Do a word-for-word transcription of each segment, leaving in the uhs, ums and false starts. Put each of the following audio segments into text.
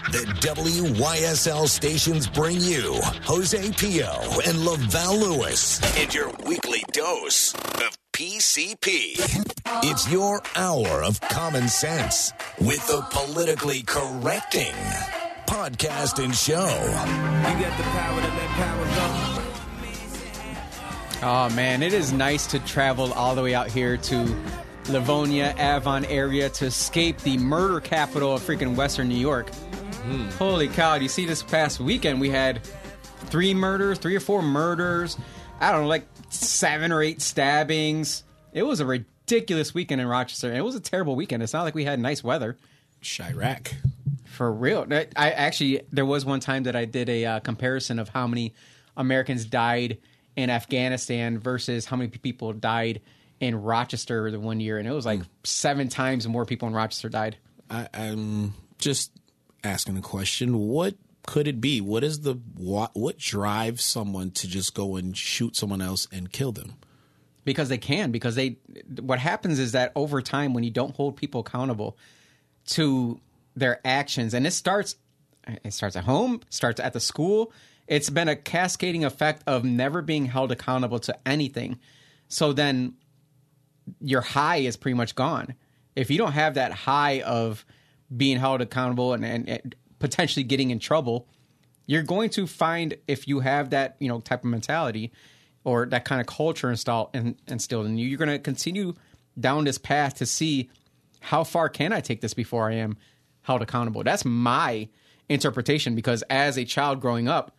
The W Y S L stations bring you Jose Pio and LaVal Lewis and your weekly dose of P C P. It's your hour of common sense with the politically correcting podcast and show. You got the power to let power go. Oh, man, it is nice to travel all the way out here to Livonia, Avon area to escape the murder capital of freaking Western New York. Mm. Holy cow, do you see this past weekend we had three murders, three or four murders, I don't know, like seven or eight stabbings. It was a ridiculous weekend in Rochester, and it was a terrible weekend. It's not like we had nice weather. Chirac. For real. I actually, there was one time that I did a uh, comparison of how many Americans died in Afghanistan versus how many people died in Rochester the one year, and it was like mm. seven times more people in Rochester died. I, I'm just asking a question. What could it be? What is the what, what drives someone to just go and shoot someone else and kill them? Because they can. Because they. What happens is that over time, when you don't hold people accountable to their actions, and it starts, it starts at home, starts at the school. It's been a cascading effect of never being held accountable to anything. So then your high is pretty much gone. If you don't have that high of being held accountable and, and, and potentially getting in trouble, you're going to find, if you have that, you know, type of mentality or that kind of culture installed and instilled in you, you're going to continue down this path to see how far can I take this before I am held accountable. That's my interpretation, because as a child growing up,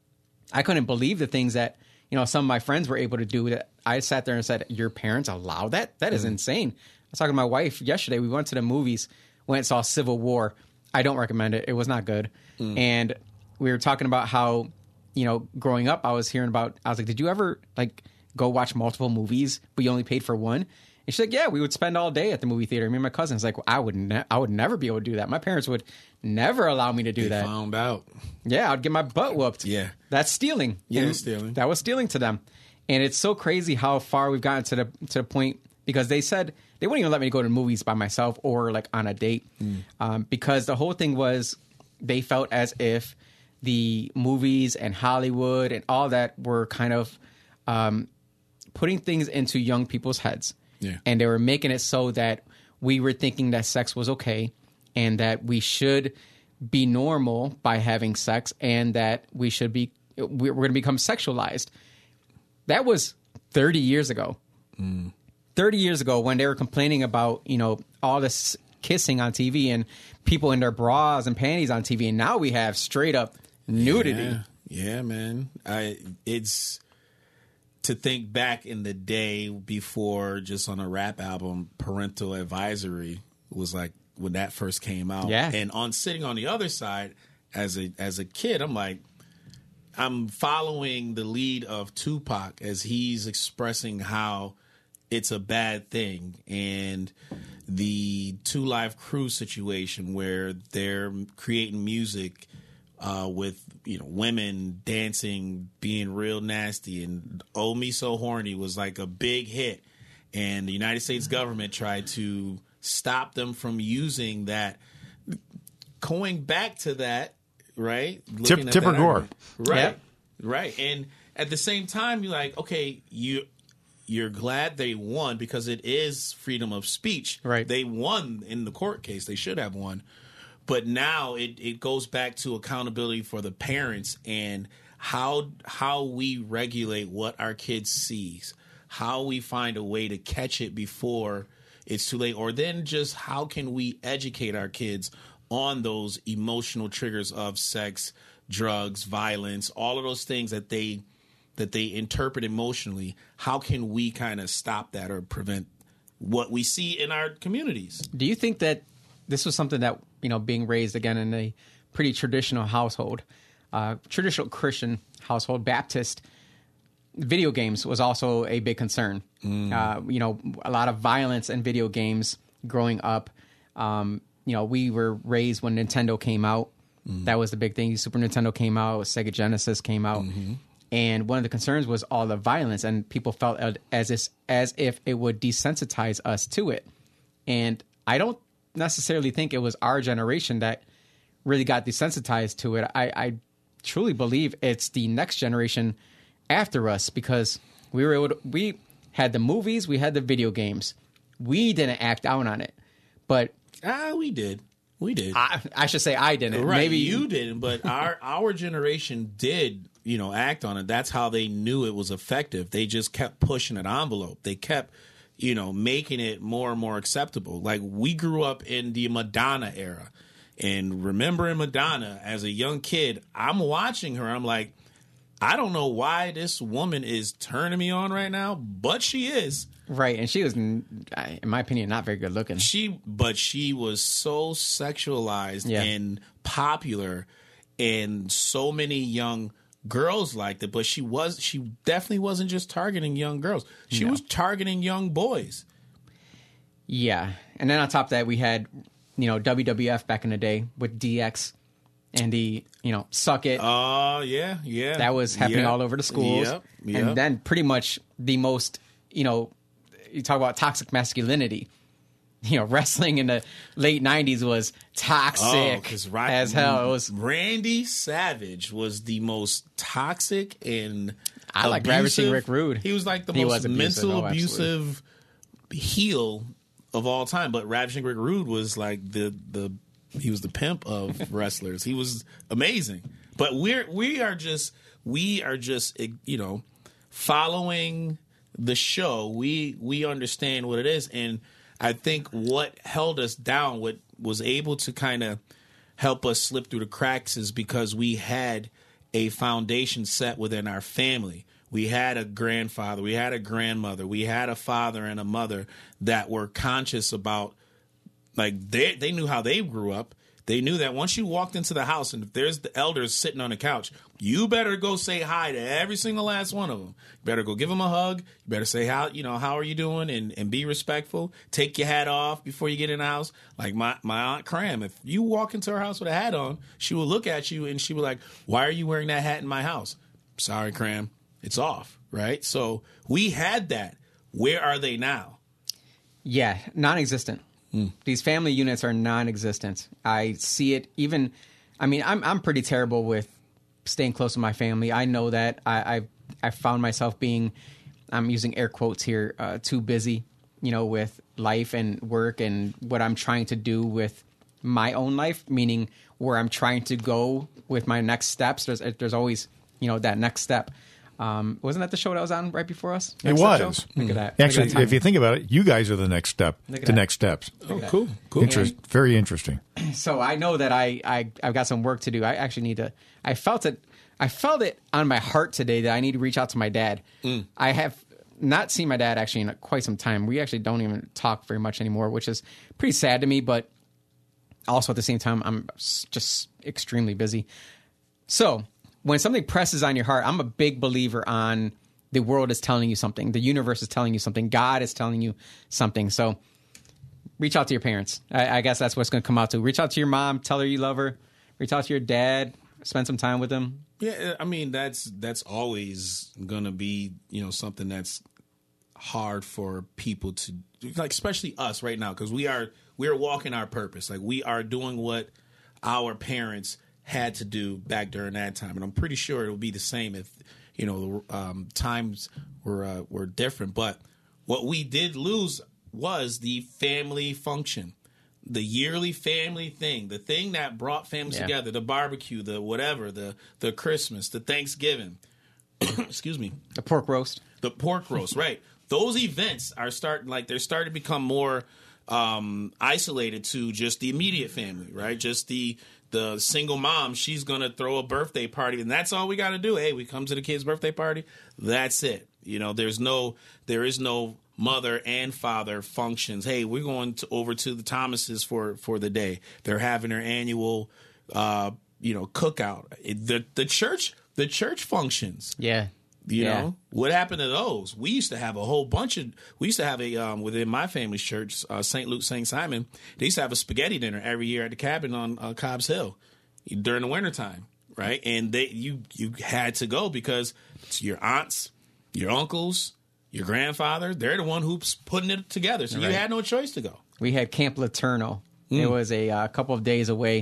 I couldn't believe the things that, you know, some of my friends were able to do. That I sat there and said, your parents allow that? That is mm. insane. I was talking to my wife yesterday. We went to the movies, went and saw Civil War. I don't recommend it. It was not good. Mm. And we were talking about how, you know, growing up, I was hearing about, I was like, did you ever like go watch multiple movies, but you only paid for one? And she's like, yeah, we would spend all day at the movie theater. Me and my cousins, like, well, I would ne- I would never be able to do that. My parents would never allow me to do they that. Found out. Yeah, I'd get my butt whooped. Yeah. That's stealing. Yeah, and stealing. That was stealing to them. And it's so crazy how far we've gotten to the to the point, because they said they wouldn't even let me go to movies by myself or like on a date. Mm. Um, because the whole thing was they felt as if the movies and Hollywood and all that were kind of um, putting things into young people's heads. Yeah. And they were making it so that we were thinking that sex was okay and that we should be normal by having sex and that we should be, we're going to become sexualized. That was thirty years ago. Mm. thirty years ago when they were complaining about, you know, all this kissing on T V and people in their bras and panties on T V. And now we have straight up nudity. Yeah, yeah man. I, it's... To think back in the day before, just on a rap album, Parental Advisory was like when that first came out. Yeah. And on sitting on the other side as a as a kid, I'm like, I'm following the lead of Tupac as he's expressing how it's a bad thing, and the Two Live Crew situation where they're creating music Uh, with, you know, women dancing, being real nasty, and Oh Me So Horny was like a big hit. And the United States government tried to stop them from using that. Going back to that, right? Tip, Tipper Gore. Right, yep. right. And at the same time, you're like, okay, you, you're glad they won because it is freedom of speech. Right. They won in the court case. They should have won. But now it, it goes back to accountability for the parents and how how we regulate what our kids sees, how we find a way to catch it before it's too late, or then just how can we educate our kids on those emotional triggers of sex, drugs, violence, all of those things that they that they interpret emotionally. How can we kind of stop that or prevent what we see in our communities? Do you think that this was something that, you know, being raised again in a pretty traditional household, uh, traditional Christian household, Baptist, video games was also a big concern. Mm. Uh, you know, a lot of violence in video games growing up. Um, you know, we were raised when Nintendo came out. Mm. That was the big thing. Super Nintendo came out, Sega Genesis came out. Mm-hmm. And one of the concerns was all the violence, and people felt as if, as if it would desensitize us to it. And I don't necessarily think it was our generation that really got desensitized to it, I, I truly believe it's the next generation after us, because we were able to, we had the movies, we had the video games. We didn't act out on it, but Ah, we did. We did. I, I should say I didn't. Right, Maybe you didn't, but our our generation did, you know, act on it. That's how they knew it was effective. They just kept pushing an envelope. They kept, you know, making it more and more acceptable. Like, we grew up in the Madonna era, and remembering Madonna as a young kid, I'm watching her. I'm like, I don't know why this woman is turning me on right now, but she is. Right, and she was, in my opinion, not very good looking. She, but she was so sexualized Yeah. and popular, and so many young girls liked it. But she was, she definitely wasn't just targeting young girls. She No. was targeting young boys. Yeah, and then on top of that, we had, you know, W W F back in the day with D X and the, you know, Suck It. Oh, yeah, yeah. That was happening Yep. all over the schools. Yep, yep. And then pretty much the most, you know, you talk about toxic masculinity. You know, wrestling in the late nineties was toxic 'cause Rock- as hell. It was. Randy Savage was the most toxic and I like abusive. Ravishing Rick Rude. He was like the He most was abusive. mental Oh, absolutely. abusive heel of all time. But Ravishing Rick Rude was like the the he was the pimp of wrestlers. He was amazing. But we're we are just we are just you know following the show. We we understand what it is, and I think what held us down, what was able to kind of help us slip through the cracks, is because we had a foundation set within our family. We had a grandfather, we had a grandmother, we had a father and a mother that were conscious about, like, they they knew how they grew up. They knew that once you walked into the house and if there's the elders sitting on the couch, you better go say hi to every single last one of them. You better go give them a hug. You better say, how, you know, how are you doing? And, and be respectful. Take your hat off before you get in the house. Like my, my Aunt Cram, if you walk into her house with a hat on, she will look at you and she will like, why are you wearing that hat in my house? Sorry, Cram. It's off, right? So we had that. Where are they now? Yeah, non-existent. Mm. These family units are non-existent. I see it even. I mean, I'm I'm pretty terrible with staying close to my family. I know that. I I, I found myself being, I'm using air quotes here, uh, too busy, you know, with life and work and what I'm trying to do with my own life. Meaning where I'm trying to go with my next steps. There's there's always, you know, that next step. Um, wasn't that the show that was on right before us? It was. Look at that. Actually, Look at that if you think about it, you guys are the next step Look at to that. next steps. Oh, cool. Cool. Interest, very interesting. So I know that I, I I've got some work to do. I actually need to. I felt it. I felt it on my heart today that I need to reach out to my dad. Mm. I have not seen my dad actually in quite some time. We actually don't even talk very much anymore, which is pretty sad to me. But also at the same time, I'm just extremely busy. So when something presses on your heart, I'm a big believer on the world is telling you something. The universe is telling you something. God is telling you something. So reach out to your parents. I, I guess that's what's going to come out to. Reach out to your mom. Tell her you love her. Reach out to your dad. Spend some time with him. Yeah, I mean, that's that's always going to be, you know, something that's hard for people to, like, especially us right now, because we are we are walking our purpose. Like, we are doing what our parents had to do back during that time. And I'm pretty sure it'll be the same if, you know, um, times were uh, were different. But what we did lose was the family function, the yearly family thing, the thing that brought families Yeah. together, the barbecue, the whatever, the the Christmas, the Thanksgiving. Excuse me. The pork roast. The pork roast, right. Those events are starting, like, they're starting to become more um, isolated to just the immediate family, right? Just the the single mom, she's going to throw a birthday party, and that's all we got to do. Hey, we come to the kid's birthday party. That's it. You know, there's no, there is no mother and father functions. Hey, we're going to, over to the Thomases for, for the day. They're having their annual, uh, you know, cookout. It, the the church, the church functions. Yeah. You Yeah. know, what happened to those? We used to have a whole bunch of, we used to have a, um, within my family's church, uh, Saint Luke, Saint Simon, they used to have a spaghetti dinner every year at the cabin on uh, Cobb's Hill during the wintertime, right? And they, you, you had to go because it's your aunts, your uncles, your grandfather, they're the one who's putting it together. So you Right. had no choice to go. We had Camp Laterno. Mm. It was a uh, couple of days away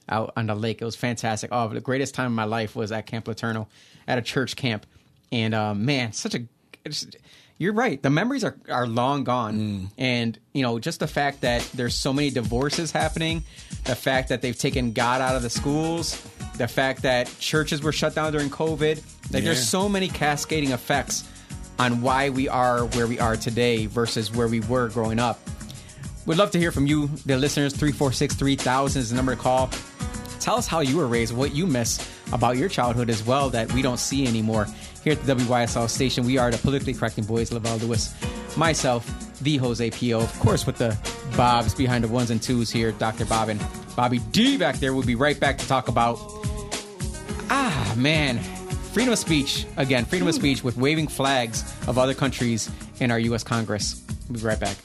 out on the lake. It was fantastic. Oh, the greatest time of my life was at Camp Laterno, at a church camp. And uh, man, such a it's, you're right. The memories are, are long gone. Mm. And, you know, just the fact that there's so many divorces happening, the fact that they've taken God out of the schools, the fact that churches were shut down during COVID. Like, yeah. There's so many cascading effects on why we are where we are today versus where we were growing up. We'd love to hear from you, the listeners. three four six, three thousand is the number to call. Tell us how you were raised, what you miss about your childhood as well that we don't see anymore. Here at the W Y S L station, we are the Politically Correcting Boys, Lavelle Lewis, myself, the Jose Pio, of course, with the Bobs behind the ones and twos here, Doctor Bob and Bobby D back there. We'll be right back to talk about, ah, man, freedom of speech. Again, freedom of speech with waving flags of other countries in our U S Congress. We'll be right back.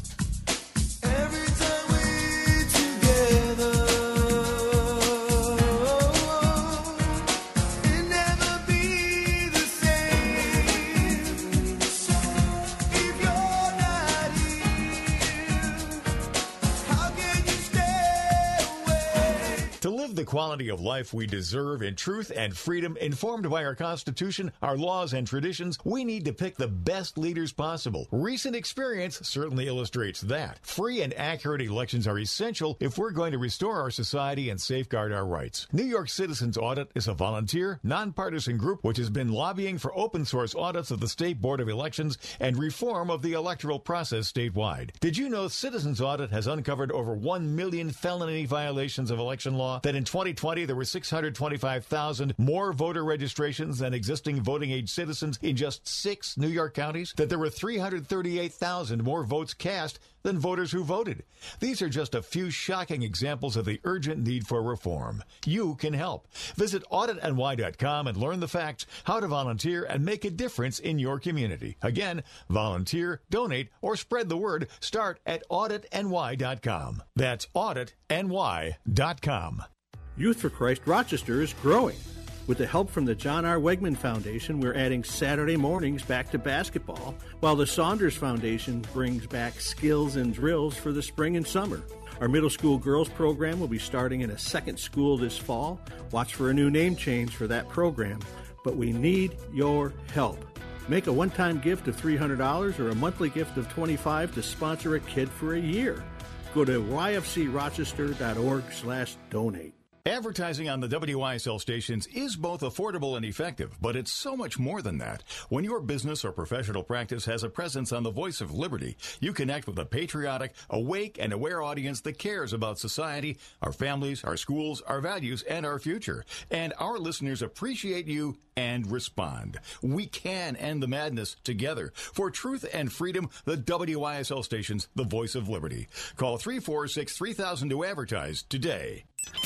The quality of life we deserve in truth and freedom, informed by our Constitution, our laws, and traditions, we need to pick the best leaders possible. Recent experience certainly illustrates that. Free and accurate elections are essential if we're going to restore our society and safeguard our rights. New York Citizens Audit is a volunteer, nonpartisan group which has been lobbying for open source audits of the State Board of Elections and reform of the electoral process statewide. Did you know Citizens Audit has uncovered over one million felony violations of election law, that in twenty twenty, there were six hundred twenty-five thousand more voter registrations than existing voting age citizens in just six New York counties, that there were three hundred thirty-eight thousand more votes cast than voters who voted. These are just a few shocking examples of the urgent need for reform. You can help. Visit audit N Y dot com and learn the facts, how to volunteer, and make a difference in your community. Again, volunteer, donate, or spread the word. Start at audit N Y dot com. That's audit N Y dot com. Youth for Christ Rochester is growing. With the help from the John R. Wegman Foundation, we're adding Saturday mornings back to basketball, while the Saunders Foundation brings back skills and drills for the spring and summer. Our middle school girls program will be starting in a second school this fall. Watch for a new name change for that program, but we need your help. Make a one-time gift of three hundred dollars or a monthly gift of twenty-five dollars to sponsor a kid for a year. Go to y f c rochester dot org slash donate. Advertising on the W Y S L stations is both affordable and effective, but it's so much more than that. When your business or professional practice has a presence on the Voice of Liberty, you connect with a patriotic, awake, and aware audience that cares about society, our families, our schools, our values, and our future. And our listeners appreciate you and respond. We can end the madness together. For truth and freedom, the W Y S L stations, the Voice of Liberty. Call three four six, three thousand to advertise today.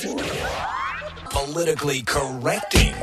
Politically correcting.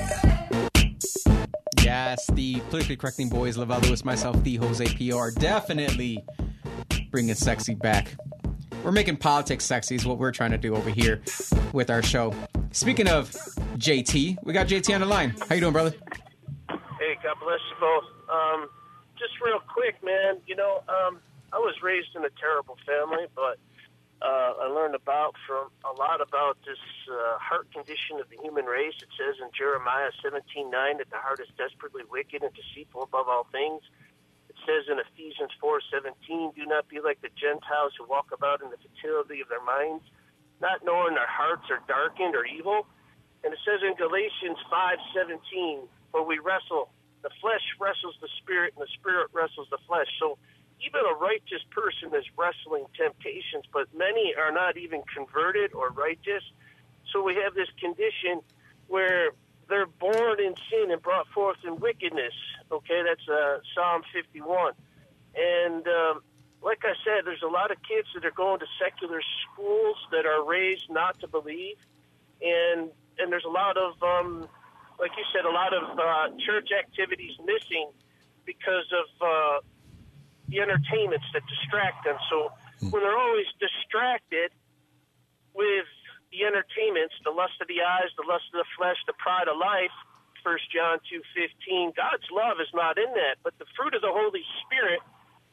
Yes, the Politically Correcting Boys, Lavelle Lewis, myself, the Jose Pio, are definitely bringing sexy back. We're making politics sexy is what we're trying to do over here with our show. Speaking of J T, we got J T on the line. How you doing, brother? Hey, God bless you both. Um, just real quick, man, you know, um, I was raised in a terrible family, but Uh, I learned about from a lot about this uh, heart condition of the human race. It says in Jeremiah seventeen nine that the heart is desperately wicked and deceitful above all things. It says in Ephesians four seventeen, do not be like the Gentiles who walk about in the futility of their minds, not knowing their hearts are darkened or evil. And it says in Galatians five seventeen, for we wrestle, the flesh wrestles the spirit and the spirit wrestles the flesh. So even a righteous person is wrestling temptations, but many are not even converted or righteous. So we have this condition where they're born in sin and brought forth in wickedness. Okay, that's uh, Psalm fifty-one. And um, like I said, there's a lot of kids that are going to secular schools that are raised not to believe. And and there's a lot of, um, like you said, a lot of uh, church activities missing because of uh, the entertainments that distract them. So when they're always distracted with the entertainments, the lust of the eyes, the lust of the flesh, the pride of life, First John two fifteen, God's love is not in that, but the fruit of the Holy Spirit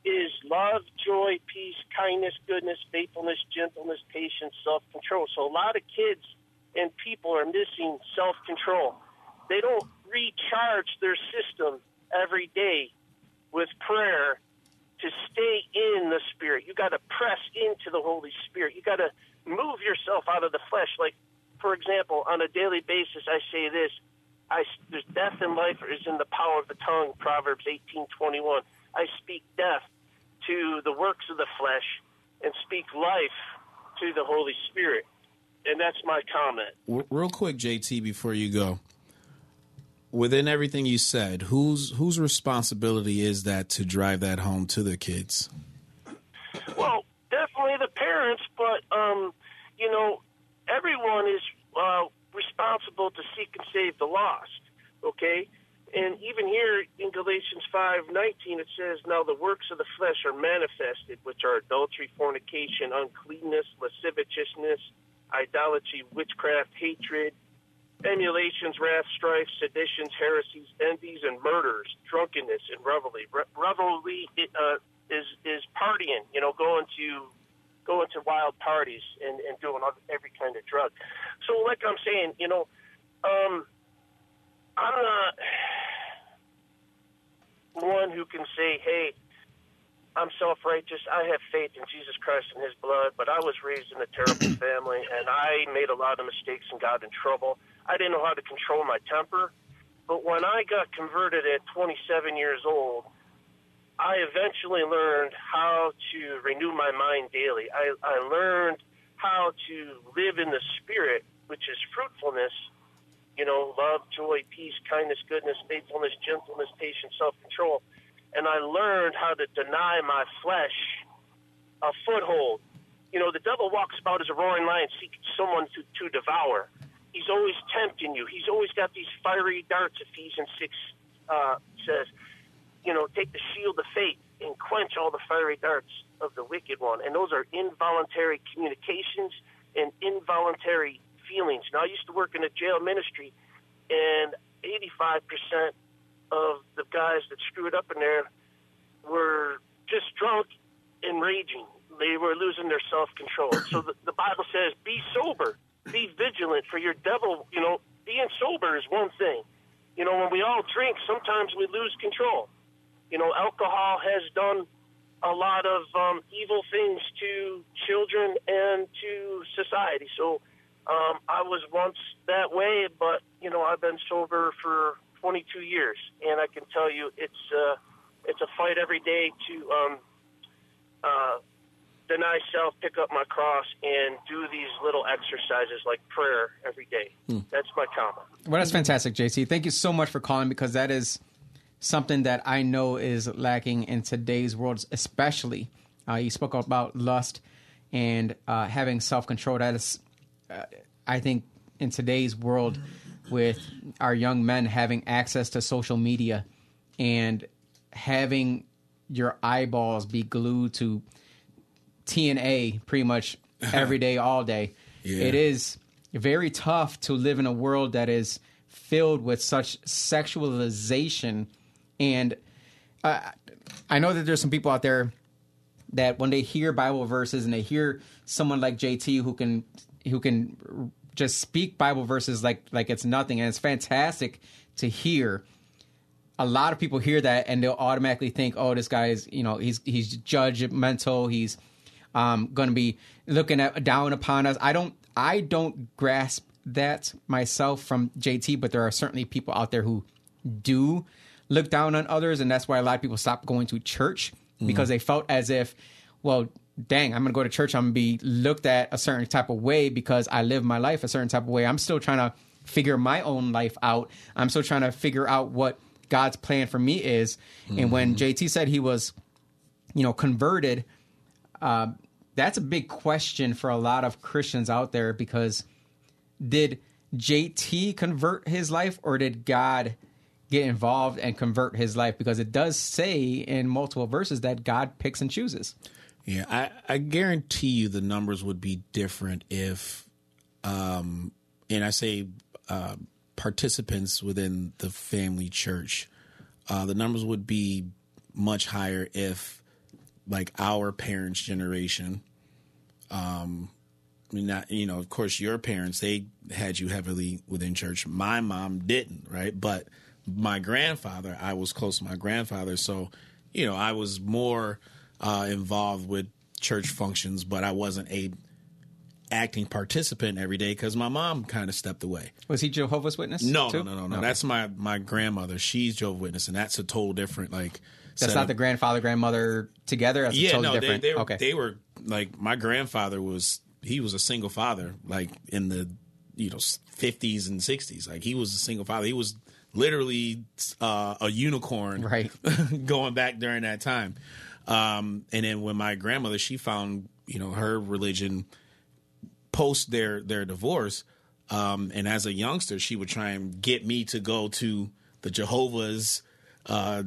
is love, joy, peace, kindness, goodness, faithfulness, gentleness, patience, self-control. So a lot of kids and people are missing self-control. They don't recharge their system every day with prayer to stay in the Spirit. You got to press into the Holy Spirit. You got to move yourself out of the flesh. Like, for example, on a daily basis, I say this: I, there's death and life is in the power of the tongue, Proverbs eighteen twenty-one. I speak death to the works of the flesh and speak life to the Holy Spirit. And that's my comment. Real quick, J T, before you go. Within everything you said, whose whose responsibility is that to drive that home to the kids? Well, definitely the parents, but, um, you know, everyone is uh, responsible to seek and save the lost, okay? And even here in Galatians five nineteen, it says, now the works of the flesh are manifested, which are adultery, fornication, uncleanness, lasciviousness, idolatry, witchcraft, hatred, emulations, wrath, strife, seditions, heresies, envies, and murders, drunkenness, and revelry. Re- revelry uh, is is partying, you know, going to going to wild parties and, and doing every kind of drug. So, like I'm saying, you know, um, I'm not one who can say, hey, I'm self-righteous. I have faith in Jesus Christ and his blood, but I was raised in a terrible family, and I made a lot of mistakes and got in trouble. I didn't know how to control my temper, but when I got converted at twenty-seven years old, I eventually learned how to renew my mind daily. I, I learned how to live in the Spirit, which is fruitfulness, you know, love, joy, peace, kindness, goodness, faithfulness, gentleness, patience, self-control. And I learned how to deny my flesh a foothold. You know, the devil walks about as a roaring lion seeking someone to, to devour. He's always tempting you. He's always got these fiery darts, Ephesians six uh, says. You know, take the shield of faith and quench all the fiery darts of the wicked one. And those are involuntary communications and involuntary feelings. Now, I used to work in a jail ministry, and eighty-five percent of the guys that screwed up in there were just drunk and raging. They were losing their self-control. So the, the Bible says, be sober, be vigilant, for your devil, you know, being sober is one thing. You know, when we all drink, sometimes we lose control. You know, alcohol has done a lot of um, evil things to children and to society. So um, I was once that way, but, you know, I've been sober for twenty-two years, and I can tell you it's uh, it's a fight every day to um, uh, deny self, pick up my cross, and do these little exercises like prayer every day. Hmm. That's my comment. Well, that's fantastic, J C. Thank you so much for calling, because that is something that I know is lacking in today's world, especially. Uh, you spoke about lust and uh, having self-control. That is, uh, I think, in today's world, with our young men having access to social media and having your eyeballs be glued to T N A pretty much every day, all day. Yeah. It is very tough to live in a world that is filled with such sexualization. And uh, I know that there's some people out there that when they hear Bible verses and they hear someone like J T who can who can just speak Bible verses like like it's nothing, and it's fantastic to hear. A lot of people hear that and they'll automatically think, "Oh, this guy is, you know, he's he's judgmental. He's um, going to be looking at down upon us." I don't I don't grasp that myself from J T, but there are certainly people out there who do look down on others, and that's why a lot of people stopped going to church, because mm-hmm. they felt as if, well, dang, I'm going to go to church, I'm going to be looked at a certain type of way because I live my life a certain type of way. I'm still trying to figure my own life out. I'm still trying to figure out what God's plan for me is. Mm-hmm. And when J T said he was, you know, converted, uh, that's a big question for a lot of Christians out there, because did J T convert his life, or did God get involved and convert his life? Because it does say in multiple verses that God picks and chooses. Yeah, I, I guarantee you the numbers would be different if, um, and I say uh, participants within the family church, uh, the numbers would be much higher if like our parents' generation. Um, I mean, not, you know, of course, your parents, they had you heavily within church. My mom didn't, right? But my grandfather, I was close to my grandfather. So, you know, I was more uh, involved with church functions, but I wasn't a acting participant every day because my mom kind of stepped away. Was he Jehovah's Witness? No, too? no, no, no, no. Okay. That's my, my grandmother. She's Jehovah's Witness, and that's a total different, like... That's not the grandfather, grandmother together? That's yeah, totally no, different. They, they, were, okay. they were, like, my grandfather was, he was a single father, like, in the, you know, fifties and sixties. Like, he was a single father. He was literally uh, a unicorn right. going back during that time. Um, and then when my grandmother, she found, you know, her religion post their, their divorce. Um, and as a youngster, she would try and get me to go to the Jehovah's uh,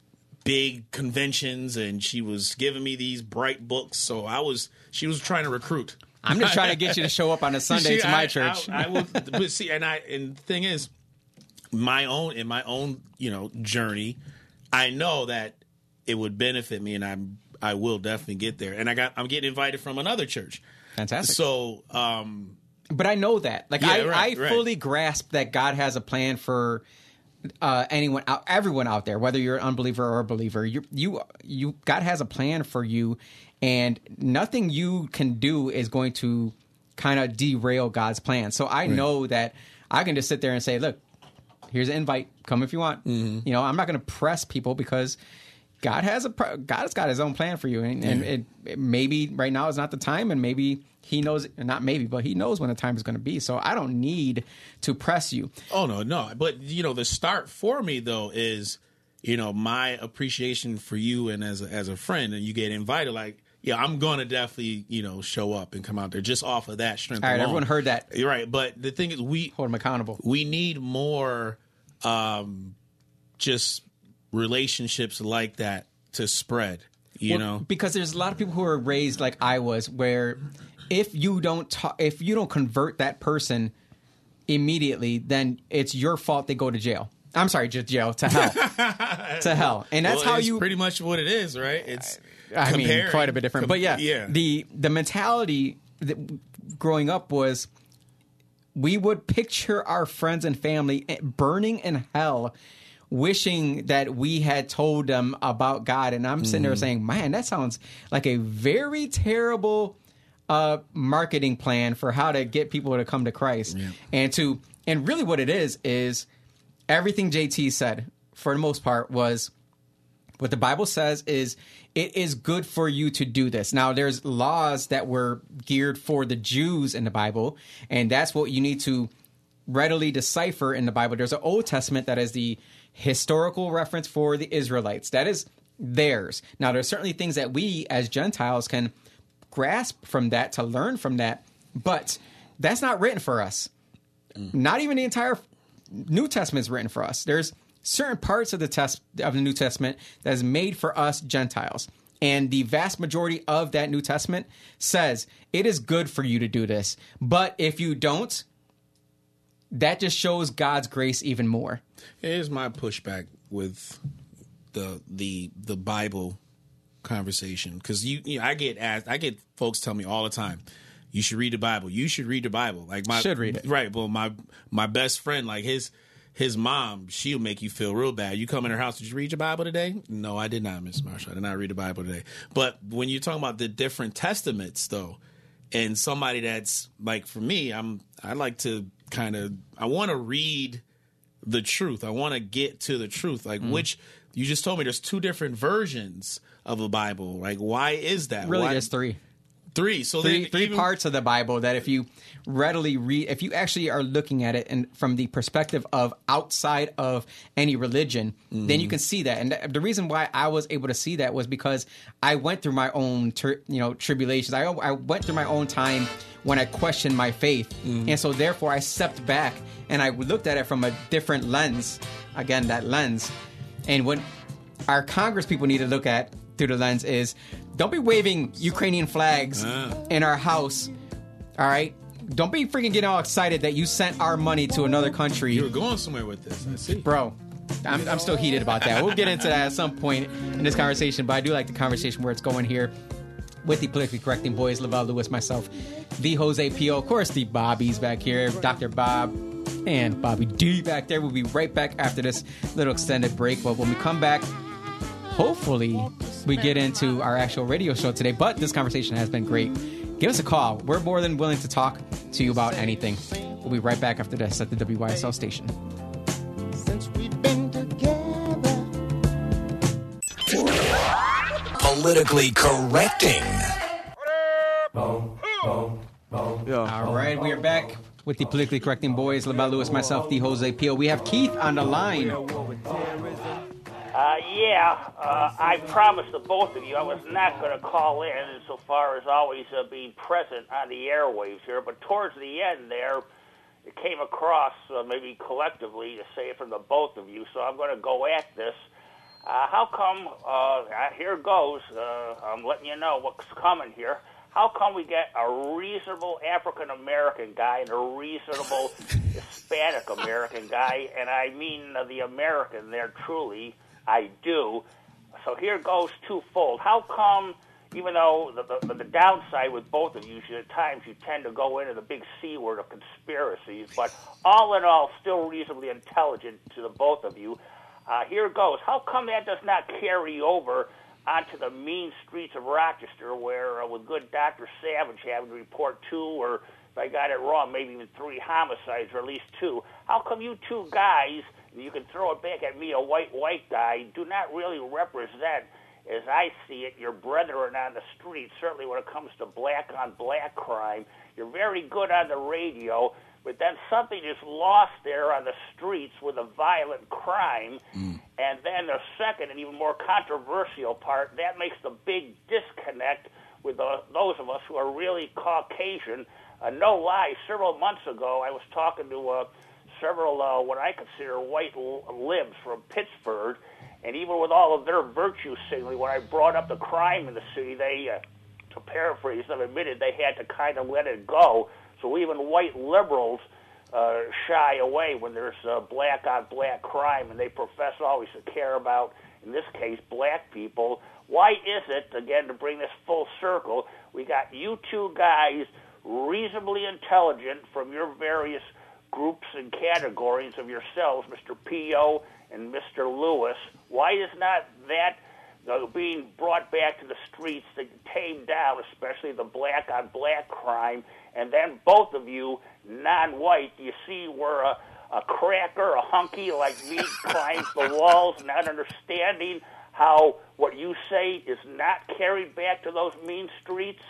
big conventions, and she was giving me these bright books. So I was, she was trying to recruit. I'm just trying to get you to show up on a Sunday See, to my I, church. I, I will, but see, and I, and the thing is, my own, in my own, you know, journey, I know that it would benefit me, and I'm, I will definitely get there. And I got, I'm getting invited from another church. Fantastic. So, um, but I know that, like, yeah, I, right, I right. fully grasp that God has a plan for uh, anyone, out, everyone out there, whether you're an unbeliever or a believer. You, you, you, God has a plan for you, and nothing you can do is going to kind of derail God's plan. So I right. know that I can just sit there and say, look, here's an invite. Come if you want. Mm-hmm. You know, I'm not going to press people because God has a God has got his own plan for you, and, and it, it maybe right now is not the time, and maybe he knows, not maybe, but he knows when the time is going to be. So I don't need to press you. Oh no, no. But you know, the start for me though is, you know, my appreciation for you and as a, as a friend, and you get invited. Like, yeah, I'm going to definitely, you know, show up and come out there just off of that strength. All right, alone. everyone heard that. You're right, but the thing is, we hold them accountable. We need more, um, just relationships like that to spread. You well, know, because there's a lot of people who are raised like I was, where if you don't ta- if you don't convert that person immediately, then it's your fault they go to jail. I'm sorry, just jail to hell, to hell, and that's well, how it's you. Pretty much what it is, right? It's. I comparing, mean, quite a bit different, com- but yeah, yeah, the the mentality that growing up was we would picture our friends and family burning in hell, wishing that we had told them about God, and I'm sitting mm. there saying, man, that sounds like a very terrible uh, marketing plan for how to get people to come to Christ, yeah. and to and really what it is is everything J T said for the most part was what the Bible says is it is good for you to do this. Now, there's laws that were geared for the Jews in the Bible, and that's what you need to readily decipher in the Bible. There's an Old Testament that is the historical reference for the Israelites. That is theirs. Now, there's certainly things that we as Gentiles can grasp from that, to learn from that, but that's not written for us. Mm. Not even the entire New Testament is written for us. There's certain parts of the test of the New Testament that is made for us Gentiles. And the vast majority of that New Testament says it is good for you to do this. But if you don't, that just shows God's grace even more. Here's my pushback with the the the Bible conversation, because you, you know, I get asked, I get folks tell me all the time, you should read the Bible. You should read the Bible. Like my should read it, right? Well, my my best friend, like his. His mom, she'll make you feel real bad. You come in her house, did you read your Bible today? No, I did not, Miss Marshall. I did not read the Bible today. But when you're talking about the different testaments, though, and somebody that's like, for me, I'm I like to kind of, I want to read the truth. I want to get to the truth. Like, mm. which, you just told me there's two different versions of a Bible. Like, why is that? Really, why? there's three. Three. So three, they, three even, parts of the Bible that if you readily read, if you actually are looking at it and from the perspective of outside of any religion, mm-hmm. then you can see that. And th- the reason why I was able to see that was because I went through my own, ter- you know, tribulations. I, I went through my own time when I questioned my faith. Mm-hmm. And so therefore I stepped back and I looked at it from a different lens. Again, that lens. And what our Congress people need to look at through the lens is, don't be waving Ukrainian flags uh. in our house, all right? Don't be freaking getting all excited that you sent our money to another country. You were going somewhere with this, I see. Bro, I'm, I'm still heated about that. We'll get into that at some point in this conversation, but I do like the conversation where it's going here with the politically correcting boys, Lavelle Lewis, myself, the Jose P O, of course, the Bobby's back here, Doctor Bob, and Bobby D back there. We'll be right back after this little extended break. But when we come back, hopefully we get into our actual radio show today. But this conversation has been great. Give us a call. We're more than willing to talk to you about anything. We'll be right back after this at the W Y S L station. Since we've been together. Politically correcting. All right, we are back with the politically correcting boys, Lavelle Lewis, myself, the Jose P O. We have Keith on the line. Uh, yeah, uh, I promised the both of you I was not going to call in insofar as always uh, being present on the airwaves here, but towards the end there, it came across, uh, maybe collectively, to say it from the both of you, so I'm going to go at this. Uh, how come, uh, here goes, uh, I'm letting you know what's coming here. How come we get a reasonable African-American guy and a reasonable Hispanic-American guy, and I mean uh, the American there, truly, I do. So here goes twofold. How come, even though the, the, the downside with both of you is at times you tend to go into the big C word of conspiracies, but all in all, still reasonably intelligent to the both of you. Uh, here goes. How come that does not carry over onto the mean streets of Rochester where, uh, with good Doctor Savage having to report two, or if I got it wrong, maybe even three homicides, or at least two. How come you two guys, and you can throw it back at me, a white, white guy, do not really represent, as I see it, your brethren on the street, certainly when it comes to black-on-black crime? You're very good on the radio, but then something is lost there on the streets with a violent crime. Mm. And then the second and even more controversial part, that makes the big disconnect with the, those of us who are really Caucasian. Uh, no lie, several months ago I was talking to uh, several uh, what I consider white libs from Pittsburgh, and even with all of their virtue signaling, when I brought up the crime in the city, they, uh, to paraphrase them, admitted they had to kind of let it go. So even white liberals uh, shy away when there's uh, black-on-black crime, and they profess always to care about, in this case, black people. Why is it, again, to bring this full circle, we got you two guys reasonably intelligent from your various groups and categories of yourselves, Mister P O and Mister Lewis. Why is not that uh, being brought back to the streets to tame down, especially the black-on-black crime? And then both of you, non-white, you see where a, a cracker, a hunky like me climbs the walls, not understanding how what you say is not carried back to those mean streets?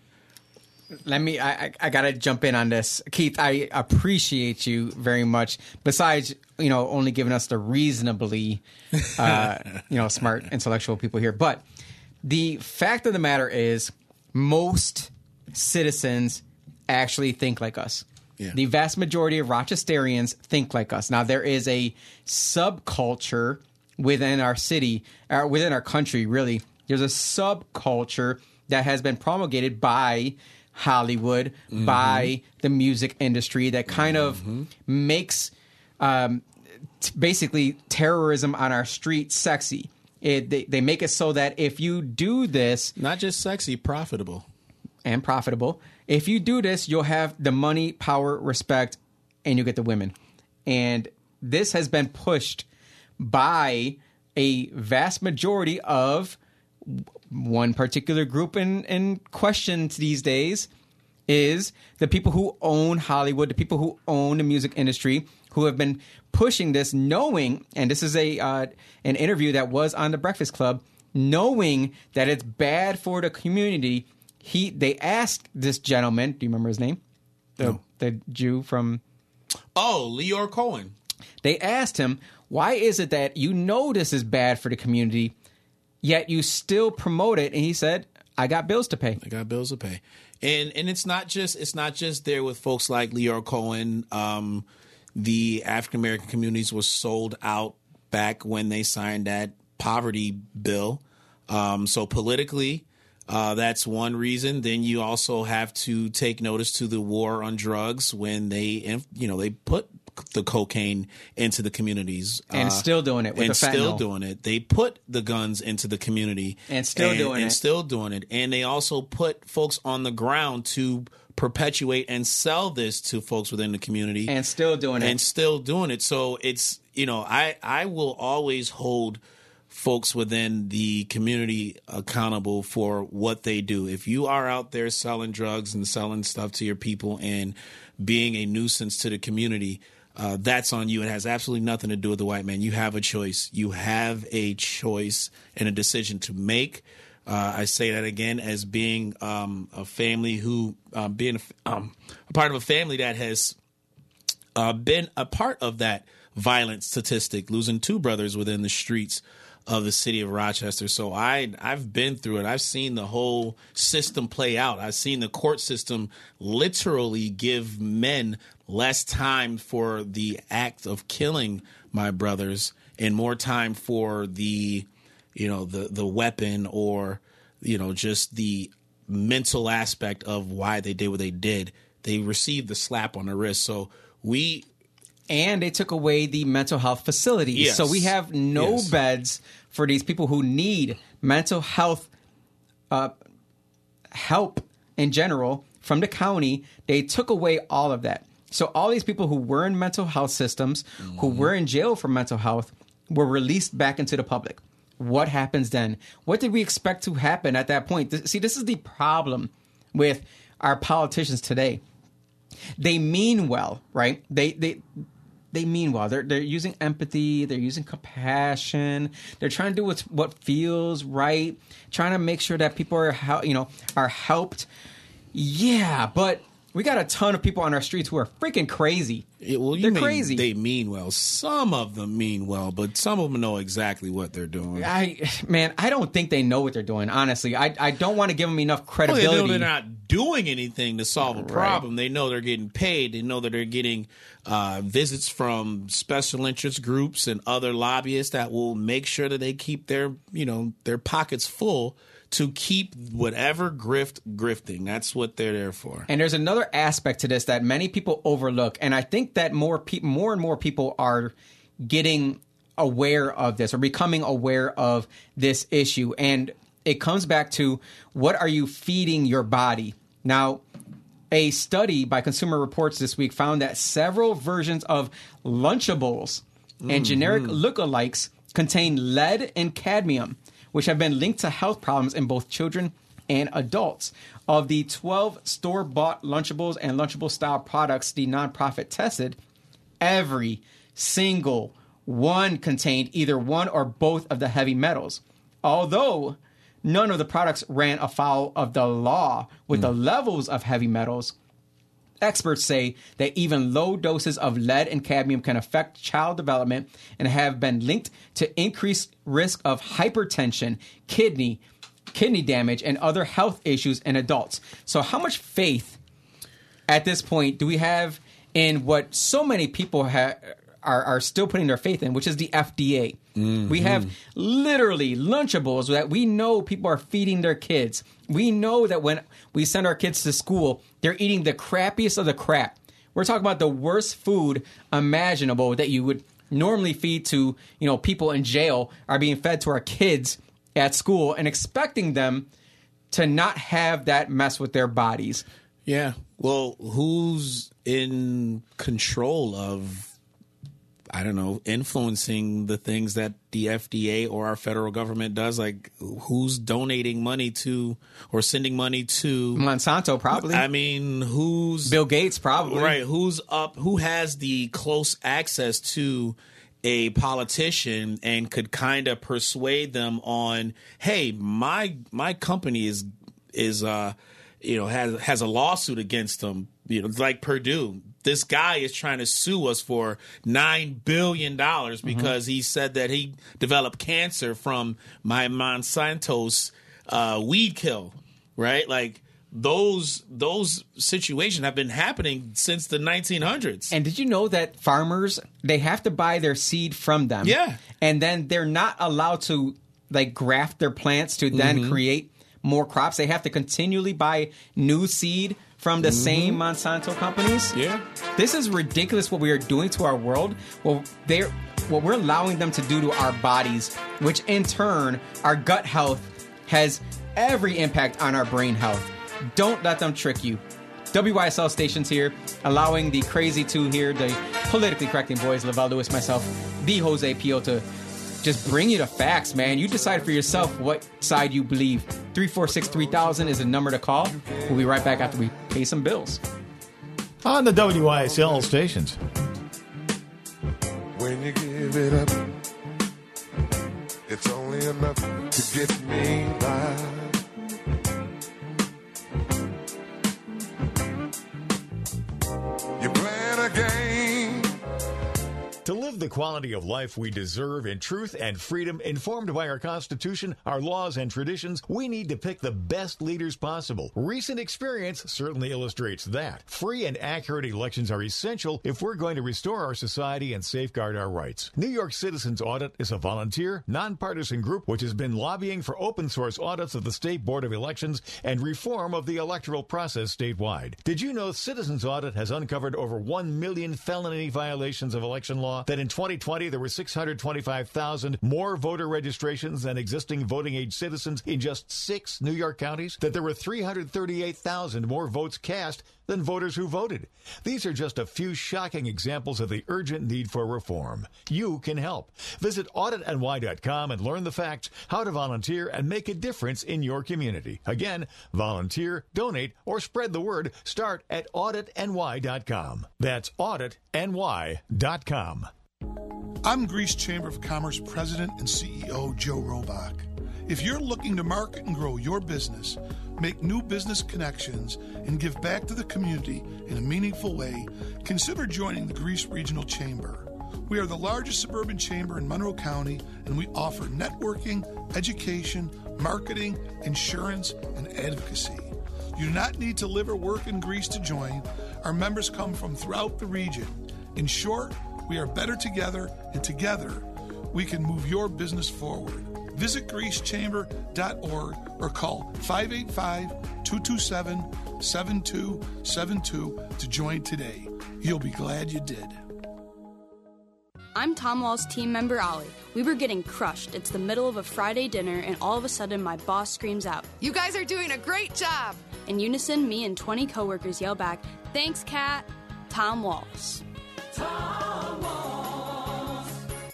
Let me, I, I got to jump in on this. Keith, I appreciate you very much. Besides, you know, only giving us the reasonably, uh, you know, smart, intellectual people here. But the fact of the matter is most citizens actually think like us. Yeah. The vast majority of Rochesterians think like us. Now, there is a subculture within our city, or within our country, really. There's a subculture that has been promulgated by Hollywood, mm-hmm. by the music industry, that kind mm-hmm. of makes um, t- basically terrorism on our street sexy. It, they, they make it so that if you do this... Not just sexy, profitable. And profitable. If you do this, you'll have the money, power, respect, and you'll get the women. And this has been pushed by a vast majority of one particular group in, in question these days is the people who own Hollywood, the people who own the music industry, who have been pushing this, knowing, and this is a uh, an interview that was on The Breakfast Club, knowing that it's bad for the community. He they asked this gentleman, do you remember his name? The no. the Jew from Oh, Leor Cohen. They asked him, why is it that you know this is bad for the community, yet you still promote it? And he said, I got bills to pay. I got bills to pay. And and it's not just it's not just there with folks like Leor Cohen. Um, the African American communities were sold out back when they signed that poverty bill. Um, so politically, uh, that's one reason. Then you also have to take notice to the war on drugs when they, you know, they put the cocaine into the communities. And uh, still doing it with and the fentanyl. still doing it. They put the guns into the community. And still and, doing and it. And still doing it. And they also put folks on the ground to perpetuate and sell this to folks within the community. And still doing it. And still doing it. So it's, you know, I, I will always hold folks within the community accountable for what they do. If you are out there selling drugs and selling stuff to your people and being a nuisance to the community, uh, that's on you. It has absolutely nothing to do with the white man. You have a choice. You have a choice and a decision to make. Uh, I say that again as being um, a family who, uh, being a, um, a part of a family that has uh, been a part of that violent statistic, losing two brothers within the streets of the city of Rochester. So I, I've been through it. I've seen the whole system play out. I've seen the court system literally give men less time for the act of killing my brothers and more time for the, you know, the, the weapon or, you know, just the mental aspect of why they did what they did. They received the slap on the wrist. So we... And they took away the mental health facilities. Yes. So we have no Yes. beds for these people who need mental health uh, help in general from the county. They took away all of that. So all these people who were in mental health systems, mm-hmm. who were in jail for mental health, were released back into the public. What happens then? What did we expect to happen at that point? Th- See, this is the problem with our politicians today. They mean well, right? They they they mean well. They're they're using empathy. They're using compassion. They're trying to do what's, what feels right. Trying to make sure that people are hel- you know are helped. Yeah, but we got a ton of people on our streets who are freaking crazy. Yeah, well, you they're mean crazy. They mean well. Some of them mean well, but some of them know exactly what they're doing. I man, I don't think they know what they're doing. Honestly, I I don't want to give them enough credibility. Well, they know they're not doing anything to solve a problem. Right. They know they're getting paid. They know that they're getting uh, visits from special interest groups and other lobbyists that will make sure that they keep their you know their pockets full to keep whatever grift grifting. That's what they're there for. And there's another aspect to this that many people overlook, and I think that more pe- more and more people are getting aware of this or becoming aware of this issue. And it comes back to, what are you feeding your body? Now, a study by Consumer Reports this week found that several versions of Lunchables and Mm-hmm. generic lookalikes contain lead and cadmium, which have been linked to health problems in both children and adults. Of the twelve store-bought Lunchables and Lunchable-style products the nonprofit tested, every single one contained either one or both of the heavy metals. Although none of the products ran afoul of the law with mm. the levels of heavy metals, experts say that even low doses of lead and cadmium can affect child development and have been linked to increased risk of hypertension, kidney, kidney damage, and other health issues in adults. So how much faith at this point do we have in what so many people ha- are, are still putting their faith in, which is the F D A? Mm-hmm. We have literally Lunchables that we know people are feeding their kids. We know that when we send our kids to school, they're eating the crappiest of the crap. We're talking about the worst food imaginable that you would normally feed to, you know, people in jail are being fed to our kids at school and expecting them to not have that mess with their bodies. Yeah. Well, who's in control of, I don't know, influencing the things that the F D A or our federal government does? Like, who's donating money to or sending money to Monsanto? Probably. I mean, who's Bill Gates? Probably. Right. Who's up? Who has the close access to a politician and could kind of persuade them on, hey, my my company is is uh you know has has a lawsuit against them. You know, like Purdue. This guy is trying to sue us for nine billion dollars because mm-hmm. he said that he developed cancer from my Monsanto's uh, weed kill, right? Like those those situations have been happening since the nineteen hundreds. And did you know that farmers, they have to buy their seed from them? Yeah. And then they're not allowed to like graft their plants to then mm-hmm. create more crops. They have to continually buy new seed from the mm-hmm. same Monsanto companies. Yeah. This is ridiculous what we are doing to our world. Well, they're what we're allowing them to do to our bodies, which in turn, our gut health has every impact on our brain health. Don't let them trick you. W Y S L stations here, allowing the crazy two here, the politically correcting boys, Lavelle Lewis, myself, the Jose Pio, to just bring you the facts, man. You decide for yourself what side you believe. three four six, three thousand is the number to call. We'll be right back after we pay some bills. On the W Y S L stations. When you give it up, it's only enough to get me by. You plan a game. To live the quality of life we deserve in truth and freedom, informed by our Constitution, our laws, and traditions, we need to pick the best leaders possible. Recent experience certainly illustrates that. Free and accurate elections are essential if we're going to restore our society and safeguard our rights. New York Citizens Audit is a volunteer, nonpartisan group which has been lobbying for open source audits of the State Board of Elections and reform of the electoral process statewide. Did you know Citizens Audit has uncovered over one million felony violations of election law? That in twenty twenty, there were six hundred twenty-five thousand more voter registrations than existing voting age citizens in just six New York counties? That there were three hundred thirty-eight thousand more votes cast than voters who voted? These are just a few shocking examples of the urgent need for reform. You can help. Visit audit N Y dot com and learn the facts, how to volunteer, and make a difference in your community. Again, volunteer, donate, or spread the word. Start at audit N Y dot com. That's audit N Y dot com. I'm Greece Chamber of Commerce President and C E O Joe Robach. If you're looking to market and grow your business, make new business connections, and give back to the community in a meaningful way, consider joining the Greece Regional Chamber. We are the largest suburban chamber in Monroe County, and we offer networking, education, marketing, insurance, and advocacy. You do not need to live or work in Greece to join. Our members come from throughout the region. In short, we are better together, and together we can move your business forward. Visit greece chamber dot org or call five eight five, two two seven, seven two seven two to join today. You'll be glad you did. I'm Tom Wall's team member, Ollie. We were getting crushed. It's the middle of a Friday dinner, and all of a sudden my boss screams out, "You guys are doing a great job!" In unison, me and twenty coworkers yell back, "Thanks, Kat." Tom Walls. Tom Walls.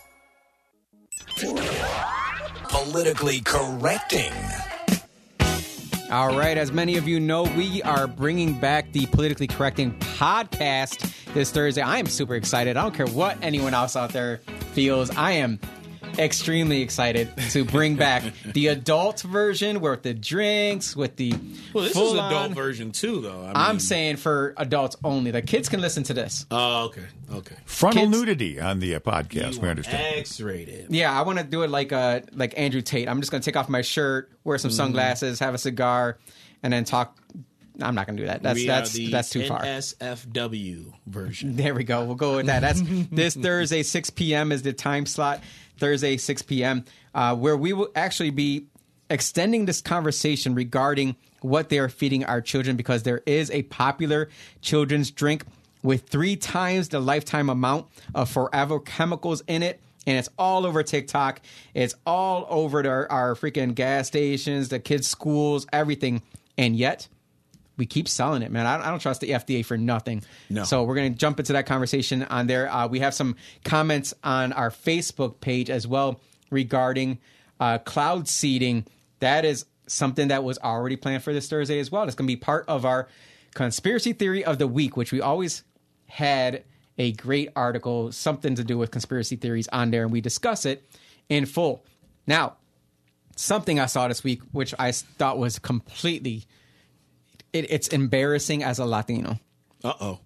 Politically correcting. All right, as many of you know, we are bringing back the Politically Correcting podcast this Thursday. I am super excited. I don't care what anyone else out there feels. I am extremely excited to bring back the adult version with the drinks, with the well, this full is on. adult version too, though. I mean, I'm saying for adults only. The kids can listen to this. Oh, okay, okay. Frontal kids, nudity on the uh, podcast. You we understand. X-rated. Yeah, I want to do it like uh like Andrew Tate. I'm just going to take off my shirt, wear some mm. sunglasses, have a cigar, and then talk. I'm not going to do that. That's we that's are the that's too far. N S F W version. There we go. We'll go with that. That's this Thursday, six p.m. is the time slot. Thursday, six p.m., uh, where we will actually be extending this conversation regarding what they are feeding our children, because there is a popular children's drink with three times the lifetime amount of forever chemicals in it. And it's all over TikTok. It's all over our, our freaking gas stations, the kids' schools, everything. And yet, we keep selling it, man. I don't, I don't trust the F D A for nothing. No. So we're going to jump into that conversation on there. Uh, we have some comments on our Facebook page as well regarding uh, cloud seeding. That is something that was already planned for this Thursday as well. It's going to be part of our conspiracy theory of the week, which we always had a great article, something to do with conspiracy theories on there, and we discuss it in full. Now, something I saw this week, which I thought was completely... It, it's embarrassing as a Latino. Uh-oh.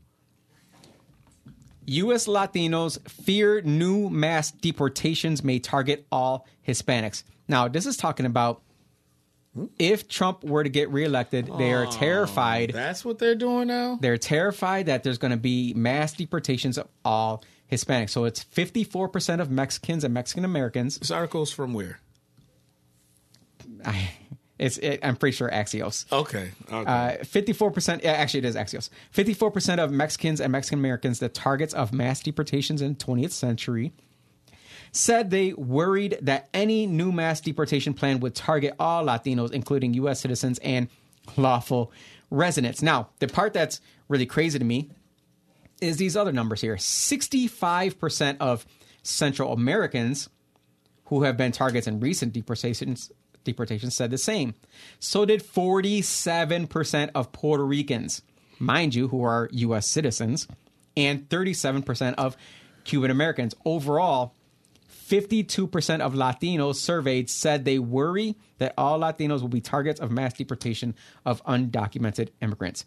U S Latinos fear new mass deportations may target all Hispanics. Now, this is talking about if Trump were to get reelected, they are terrified. That's what they're doing now? They're terrified that there's going to be mass deportations of all Hispanics. So it's fifty-four percent of Mexicans and Mexican Americans. This article's from where? I... It's it, I'm pretty sure Axios. Okay. okay. Uh, fifty-four percent. Yeah, actually, it is Axios. Fifty-four percent of Mexicans and Mexican Americans, the targets of mass deportations in the twentieth century, said they worried that any new mass deportation plan would target all Latinos, including U S citizens and lawful residents. Now, the part that's really crazy to me is these other numbers here. sixty-five percent of Central Americans who have been targets in recent deportations deportations said the same. So did forty-seven percent of Puerto Ricans, mind you, who are U S citizens, and thirty-seven percent of Cuban Americans. Overall, fifty-two percent of Latinos surveyed said they worry that all Latinos will be targets of mass deportation of undocumented immigrants.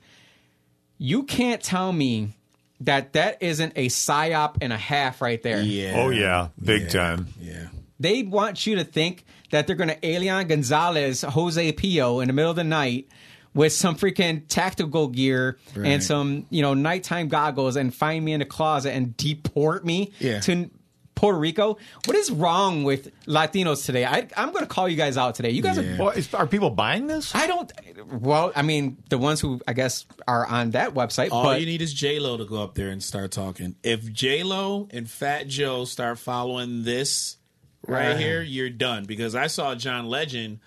You can't tell me that that isn't a psyop and a half right there. Yeah. Oh, yeah. Big yeah. time. Yeah. They want you to think that they're going to Elian Gonzalez, Jose Pio in the middle of the night with some freaking tactical gear Right. and some, you know, nighttime goggles and find me in a closet and deport me Yeah. to Puerto Rico. What is wrong with Latinos today? I, I'm going to call you guys out today. You guys Yeah. are. Well, is, are people buying this? I don't. Well, I mean, the ones who I guess are on that website. All but you need is J-Lo to go up there and start talking. If J-Lo and Fat Joe start following this right Right. here, you're done. Because I saw John Legend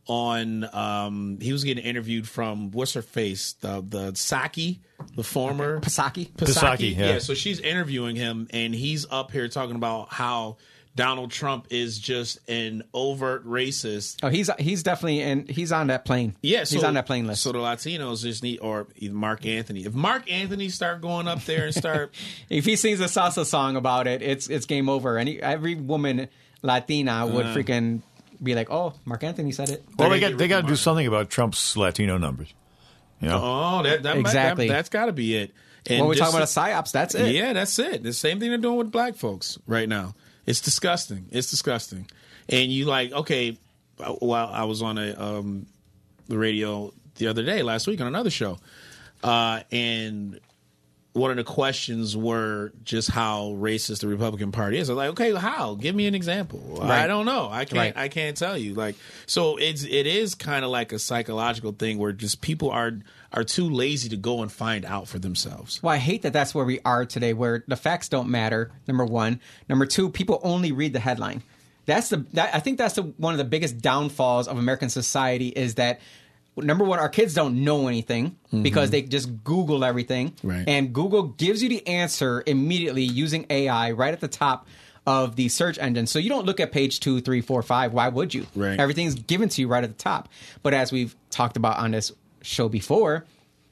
on, um, he was getting interviewed from, what's her face? The, the Saki, the former. Pasaki. Psaki, yeah. Yeah, so she's interviewing him, and he's up here talking about how Donald Trump is just an overt racist. Oh, he's he's definitely and he's on that plane. Yeah, so, he's on that plane list. So the Latinos just need, or either Mark Anthony. If Mark Anthony start going up there and start, If he sings a salsa song about it, it's it's game over. Any every woman Latina would Uh. freaking be like, "Oh, Mark Anthony said it." Well, They're they gonna got get they got to Ricky do Martin. something about Trump's Latino numbers. You know? oh, that, that Exactly. might, that, that's got to be it. And When we're just- talking about a psyops, that's it. Yeah, that's it. The same thing they're doing with black folks right now. It's disgusting. It's disgusting. And you like, okay, well, I was on a um, the radio the other day, last week on another show, uh, and one of the questions were just how racist the Republican Party is. I was like, okay, how? Give me an example. Right. I don't know. I can't. Right. I can't tell you. Like, so it's it is kind of like a psychological thing where just people are are too lazy to go and find out for themselves. Well, I hate that that's where we are today, where the facts don't matter. Number one, number two, people only read the headline. That's the. That, I think that's the one of the biggest downfalls of American society is that. Number one, our kids don't know anything because they just Google everything. Right. And Google gives you the answer immediately using A I right at the top of the search engine. So you don't look at page two, three, four, five. Why would you? Right. Everything's given to you right at the top. But as we've talked about on this show before,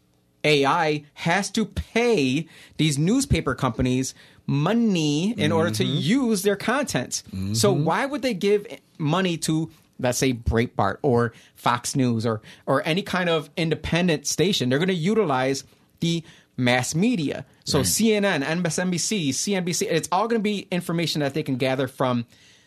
A I has to pay these newspaper companies money in order to use their content. So why would they give money to, let's say, Breitbart or Fox News or or any kind of independent station? They're going to utilize the mass media. So Right. C N N, M S N B C, C N B C, it's all going to be information that they can gather from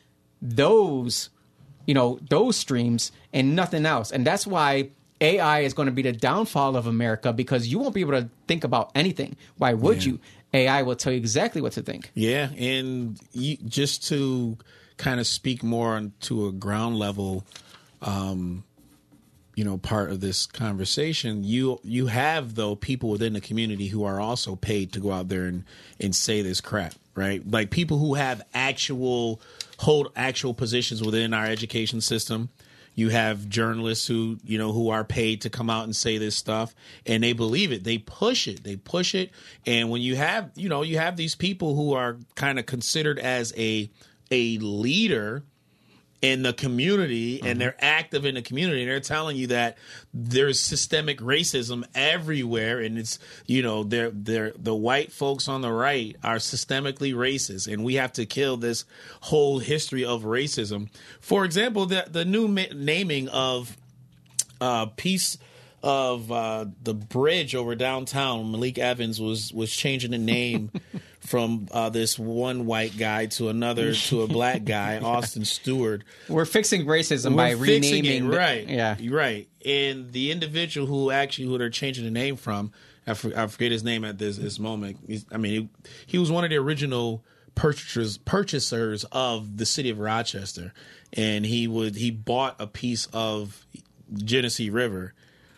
those, you know, those streams and nothing else. And that's why A I is going to be the downfall of America, because you won't be able to think about anything. Why would Yeah. you? A I will tell you exactly what to think. Yeah, and you, just to kind of speak more on, to a ground level, um, you know, part of this conversation, you you have though people within the community who are also paid to go out there and and say this crap, right? Like people who have actual hold actual positions within our education system. You have journalists who, you know, who are paid to come out and say this stuff, and they believe it. They push it. They push it. And when you have, you know, you have these people who are kind of considered as a a leader in the community, and they're active in the community, and they're telling you that there's systemic racism everywhere, and it's, you know, they're they're the white folks on the right are systemically racist, and we have to kill this whole history of racism. For example, the the new ma- naming of uh piece of uh the bridge over downtown, Malik Evans was was changing the name from uh this one white guy to another to a black guy, Austin Stewart. We're fixing racism by We're fixing renaming. it, the- right? yeah. right. And the individual who actually who they're changing the name from, I, for, I forget his name at this this moment. He's, I mean, he, he was one of the original purchasers purchasers of the city of Rochester, and he would he bought a piece of Genesee River,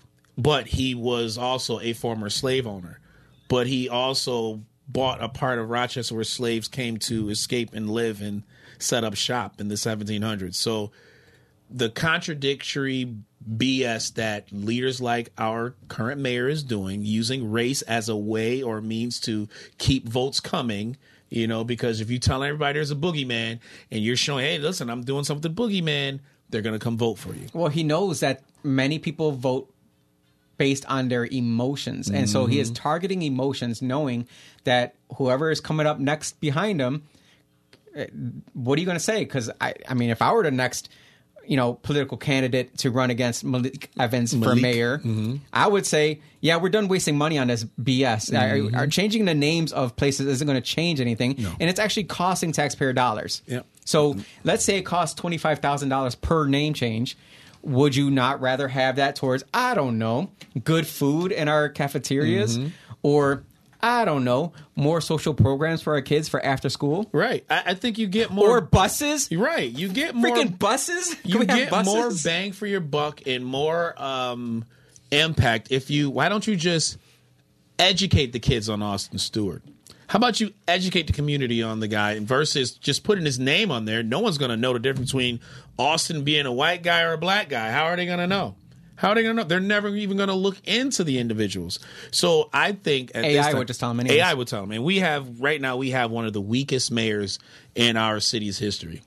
but he was also a former slave owner. But he also bought a part of Rochester where slaves came to escape and live and set up shop in the seventeen hundreds. So the contradictory B S that leaders like our current mayor is doing, using race as a way or means to keep votes coming, you know, because if you tell everybody there's a boogeyman and you're showing, hey, listen, I'm doing something boogeyman, they're going to come vote for you. Well, he knows that many people vote based on their emotions. And mm-hmm. so he is targeting emotions, knowing that whoever is coming up next behind him, what are you going to say? Because, I, I mean, if I were the next, you know, political candidate to run against Malik Evans Malik. for mayor, mm-hmm. I would say, yeah, we're done wasting money on this B S. Mm-hmm. Our, our changing the names of places isn't going to change anything. No. And it's actually costing taxpayer dollars. Yep. So mm-hmm. let's say it costs twenty-five thousand dollars per name change. Would you not rather have that towards, I don't know, good food in our cafeterias mm-hmm. or, I don't know, more social programs for our kids for after school? Right. I, I think you get more. Or buses? Right. You get more. Freaking buses? Can you we have get buses? more bang for your buck and more um, impact if you, why don't you just educate the kids on Austin Stewart? How about you educate the community on the guy versus just putting his name on there? No one's going to know the difference between Austin being a white guy or a black guy. How are they going to know? How are they going to know? They're never even going to look into the individuals. So I think at A I this time, would just tell them anyways. A I would tell them. And we have, right now, we have one of the weakest mayors in our city's history.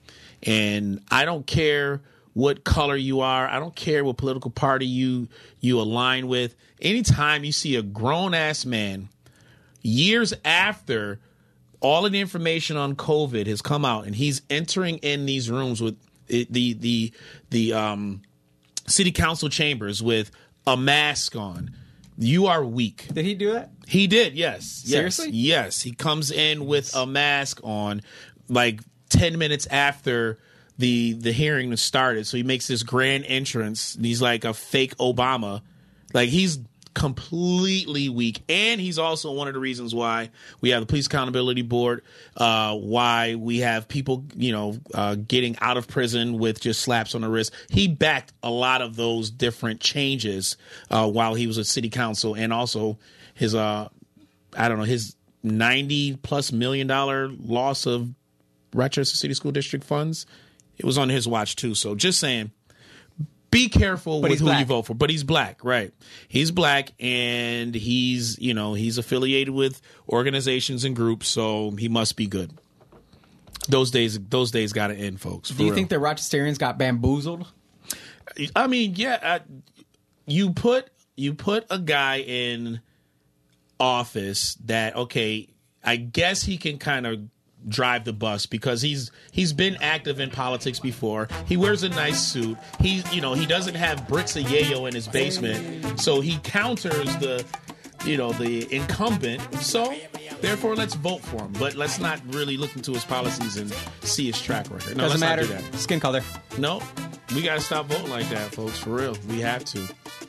And I don't care what color you are. I don't care what political party you you align with. Anytime you see a grown-ass man years after all of the information on COVID has come out and he's entering in these rooms with the the the, the um, city council chambers with a mask on, you are weak. Did he do that? He did, yes. Seriously? Yes. yes. He comes in with a mask on like ten minutes after the the hearing started. So he makes this grand entrance. He's like a fake Obama. Like, he's completely weak, and he's also one of the reasons why we have the Police Accountability Board, uh, why we have people, you know, uh, getting out of prison with just slaps on the wrist. He backed a lot of those different changes uh, while he was at city council, and also his, uh, I don't know, his ninety plus million dollar loss of Rochester City School District funds. It was on his watch too. So just saying, be careful but with who black. you vote for. But he's black, right? He's black, and he's, you know, he's affiliated with organizations and groups, so he must be good. Those days, those days got to end, folks. Do you real. think the Rochesterians got bamboozled? I mean, yeah. I, you put you put a guy in office that, okay, I guess he can kind of drive the bus because he's he's been active in politics before. He wears a nice suit. He you know he doesn't have bricks of yayo in his basement, so he counters the you know the incumbent. So therefore, let's vote for him. But let's not really look into his policies and see his track record. No, doesn't let's matter. Not do that. Skin color. No, we gotta stop voting like that, folks. For real, we have to.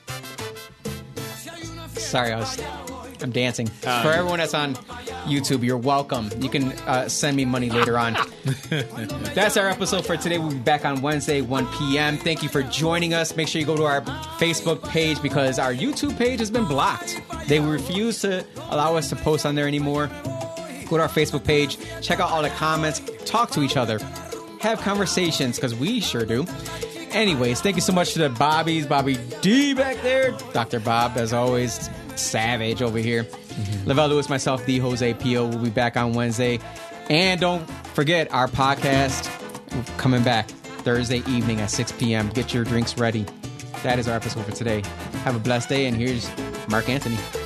Sorry, I was. I'm dancing. Uh, For everyone that's on YouTube, you're welcome. You can uh, send me money later on. That's our episode for today. We'll be back on Wednesday, one p.m. Thank you for joining us. Make sure you go to our Facebook page because our YouTube page has been blocked. They refuse to allow us to post on there anymore. Go to our Facebook page. Check out all the comments. Talk to each other. Have conversations because we sure do. Anyways, thank you so much to the Bobbies. Bobby D back there. Doctor Bob, as always. Savage over here. Mm-hmm. Lavelle Lewis, myself, the Jose Pio. We'll be back on Wednesday. And don't forget our podcast coming back Thursday evening at six p.m. Get your drinks ready. That is our episode for today. Have a blessed day. And here's Mark Anthony.